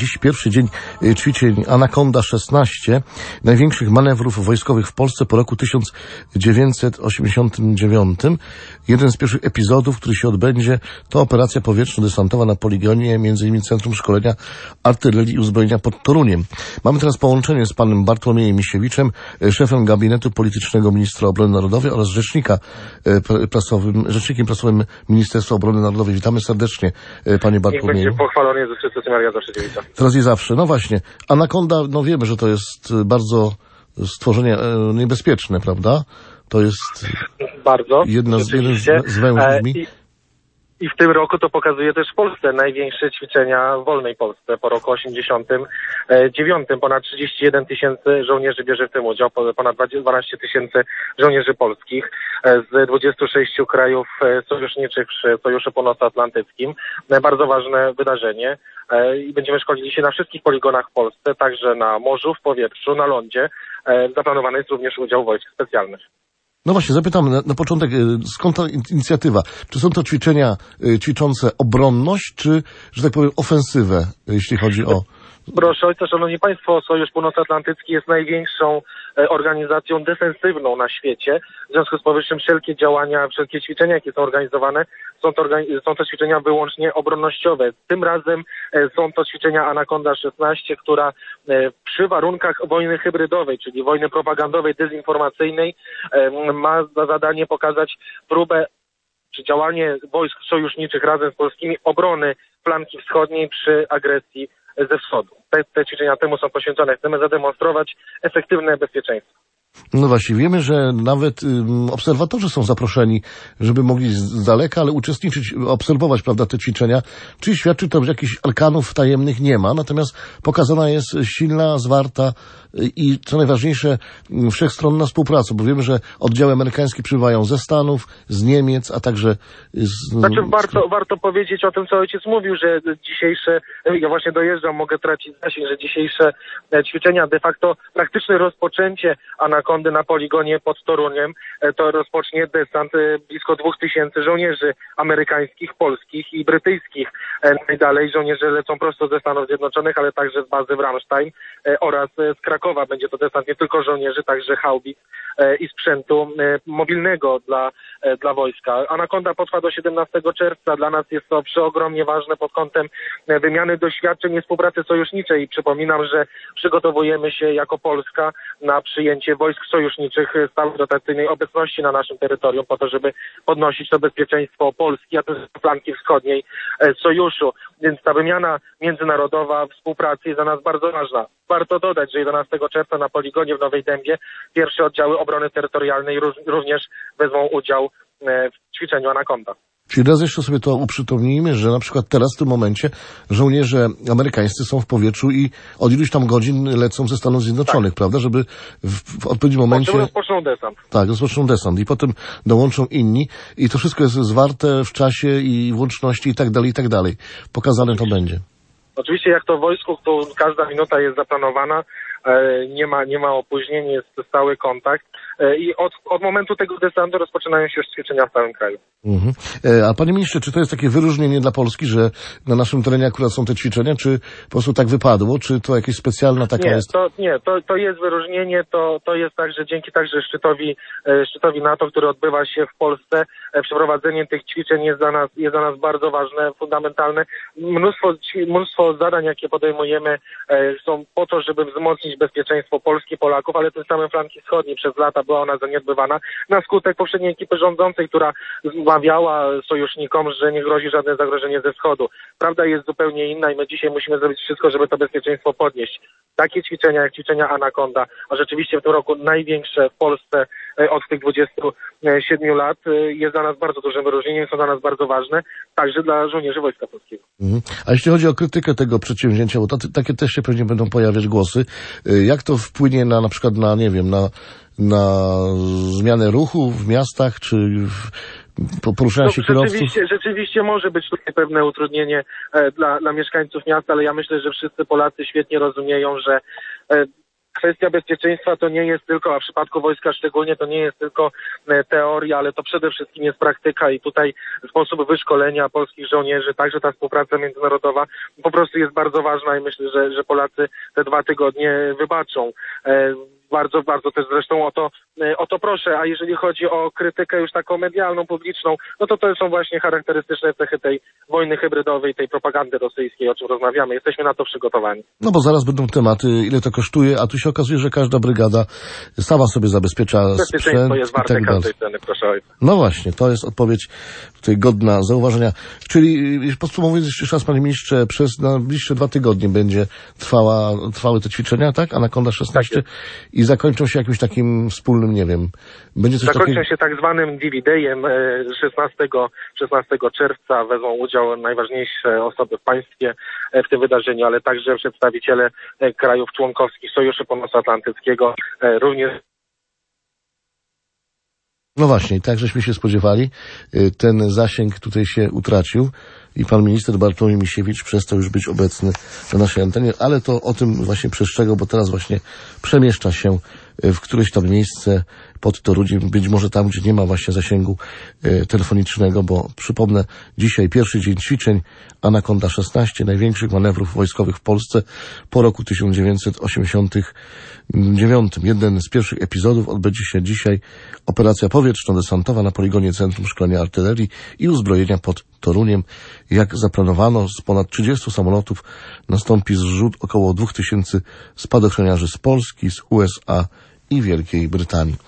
Dziś pierwszy dzień ćwiczeń Anakonda 16, największych manewrów wojskowych w Polsce po roku 1989. Jeden z pierwszych epizodów, który się odbędzie, to operacja powietrzno-desantowa na poligonie, m.in. Centrum Szkolenia Artylerii i Uzbrojenia pod Toruniem. Mamy teraz połączenie z panem Bartłomiejem Misiewiczem, szefem gabinetu politycznego ministra obrony narodowej oraz rzecznikiem prasowym Ministerstwa Obrony Narodowej. Witamy serdecznie, panie Bartłomieju. Niech będzie pochwalony Jezus Chrystus i Maria zawsze dziewica. Teraz i zawsze. No właśnie, Anakonda, no wiemy, że to jest bardzo stworzenie niebezpieczne, prawda? To jest bardzo jeden z wężów. I w tym roku to pokazuje też w Polsce największe ćwiczenia w wolnej Polsce po roku 89. Ponad 31 tysięcy żołnierzy bierze w tym udział, ponad 12 tysięcy żołnierzy polskich z 26 krajów sojuszniczych przy Sojuszu Północnoatlantyckim. Bardzo ważne wydarzenie i będziemy szkolili się na wszystkich poligonach w Polsce, także na morzu, w powietrzu, na lądzie. Zaplanowany jest również udział wojsk specjalnych. No właśnie, zapytam na początek, skąd ta inicjatywa? Czy są to ćwiczenia ćwiczące obronność, czy, że tak powiem, ofensywę, jeśli chodzi o... Proszę ojca, szanowni państwo, Sojusz Północnoatlantycki jest największą organizacją defensywną na świecie. W związku z powyższym wszelkie działania, wszelkie ćwiczenia, jakie są organizowane, są to ćwiczenia wyłącznie obronnościowe. Tym razem są to ćwiczenia Anakonda 16, która przy warunkach wojny hybrydowej, czyli wojny propagandowej, dezinformacyjnej, ma za zadanie pokazać próbę czy działanie wojsk sojuszniczych razem z polskimi obrony flanki wschodniej przy agresji ze wschodu. Te ćwiczenia temu są poświęcone. Chcemy zademonstrować efektywne bezpieczeństwo. No właśnie, wiemy, że nawet obserwatorzy są zaproszeni, żeby mogli z daleka, ale uczestniczyć, obserwować, prawda, te ćwiczenia. Czyli świadczy to, że jakichś arkanów tajemnych nie ma, natomiast pokazana jest silna, zwarta i co najważniejsze, wszechstronna współpraca, bo wiemy, że oddziały amerykańskie przybywają ze Stanów, z Niemiec, a także warto powiedzieć o tym, co ojciec mówił, że dzisiejsze, ja właśnie dojeżdżam, mogę tracić zasięg, że dzisiejsze ćwiczenia, de facto praktyczne rozpoczęcie Anakondy na poligonie pod Toruniem, to rozpocznie desant blisko 2000 żołnierzy amerykańskich, polskich i brytyjskich. Najdalej żołnierze lecą prosto ze Stanów Zjednoczonych, ale także z bazy w Ramstein oraz z Krakowa. Będzie to desant nie tylko żołnierzy, także haubic i sprzętu mobilnego dla wojska. Anakonda potrwa do 17 czerwca. Dla nas jest to przeogromnie ważne pod kątem wymiany doświadczeń i współpracy sojuszniczej. Przypominam, że przygotowujemy się jako Polska na przyjęcie wojsk sojuszniczych stałej rotacyjnej obecności na naszym terytorium po to, żeby podnosić to bezpieczeństwo Polski, a też flanki wschodniej sojuszu. Więc ta wymiana międzynarodowa współpracy jest dla nas bardzo ważna. Warto dodać, że 11 czerwca na poligonie w Nowej Dębie pierwsze oddziały obrony terytorialnej również wezmą udział w ćwiczeniu Anakonda. Czyli raz jeszcze sobie to uprzytomnijmy, że na przykład teraz w tym momencie żołnierze amerykańscy są w powietrzu i od iluś tam godzin lecą ze Stanów Zjednoczonych, tak, prawda, żeby w odpowiednim momencie... Potem rozpoczną desant. Tak, rozpoczną desant i potem dołączą inni i to wszystko jest zwarte w czasie i w łączności i tak dalej. Pokazane to będzie. Oczywiście jak to w wojsku, to każda minuta jest zaplanowana, nie ma opóźnień, jest stały kontakt i od momentu tego desantu rozpoczynają się już ćwiczenia w całym kraju. A panie ministrze, czy to jest takie wyróżnienie dla Polski, że na naszym terenie akurat są te ćwiczenia, czy po prostu tak wypadło, czy to jakieś specjalna taka jest? To jest wyróżnienie, to jest tak, że dzięki także szczytowi NATO, który odbywa się w Polsce, przeprowadzenie tych ćwiczeń jest dla nas bardzo ważne, fundamentalne. Mnóstwo zadań, jakie podejmujemy, są po to, żeby wzmocnić bezpieczeństwo Polski, Polaków, ale tym samym flanki wschodniej. Przez lata była ona zaniedbywana na skutek poprzedniej ekipy rządzącej, która wmawiała sojusznikom, że nie grozi żadne zagrożenie ze wschodu. Prawda jest zupełnie inna i my dzisiaj musimy zrobić wszystko, żeby to bezpieczeństwo podnieść. Takie ćwiczenia jak ćwiczenia Anakonda, a rzeczywiście w tym roku największe w Polsce od tych 27 lat, jest dla nas bardzo dużym wyróżnieniem, są dla nas bardzo ważne, także dla żołnierzy Wojska Polskiego. A jeśli chodzi o krytykę tego przedsięwzięcia, bo takie też się pewnie będą pojawiać głosy, jak to wpłynie na przykład na zmianę ruchu w miastach, czy poruszania się kierowców? Rzeczywiście może być tutaj pewne utrudnienie dla mieszkańców miasta, ale ja myślę, że wszyscy Polacy świetnie rozumieją, że kwestia bezpieczeństwa to nie jest tylko, a w przypadku wojska szczególnie, to nie jest tylko teoria, ale to przede wszystkim jest praktyka i tutaj sposób wyszkolenia polskich żołnierzy, także ta współpraca międzynarodowa po prostu jest bardzo ważna i myślę, że Polacy te 2 tygodnie wybaczą. Bardzo, bardzo też zresztą o to proszę, a jeżeli chodzi o krytykę już taką medialną, publiczną, no to są właśnie charakterystyczne cechy tej wojny hybrydowej, tej propagandy rosyjskiej, o czym rozmawiamy. Jesteśmy na to przygotowani. No bo zaraz będą tematy, ile to kosztuje, a tu się okazuje, że każda brygada sama sobie zabezpiecza sprzęt jest warte i tak dalej. każdej ceny, proszę ojca. No właśnie, to jest odpowiedź tutaj godna zauważenia. Czyli podsumowując jeszcze raz, panie ministrze, przez najbliższe 2 tygodnie będzie trwały te ćwiczenia, tak? Anakonda 16 tak i zakończą się jakimś takim wspólnym, nie wiem, będzie coś zakończą takiego... się tak zwanym D-Dayem 16 czerwca wezmą udział najważniejsze osoby w państwie w tym wydarzeniu, ale także przedstawiciele krajów członkowskich Sojuszu Północnoatlantyckiego, również. No właśnie, tak żeśmy się spodziewali. Ten zasięg tutaj się utracił i pan minister Bartłomiej Misiewicz przestał już być obecny na naszej antenie, ale to o tym właśnie przestrzegał, bo teraz właśnie przemieszcza się w któreś tam miejsce pod Toruniem, być może tam, gdzie nie ma właśnie zasięgu telefonicznego, bo przypomnę, dzisiaj pierwszy dzień ćwiczeń Anakonda 16, największych manewrów wojskowych w Polsce po roku 1989. Jeden z pierwszych epizodów odbędzie się dzisiaj. Operacja powietrzno-desantowa na poligonie Centrum Szkolenia Artylerii i Uzbrojenia pod Toruniem. Jak zaplanowano, z ponad 30 samolotów nastąpi zrzut około 2000 spadochroniarzy z Polski, z USA i Wielkiej Brytanii.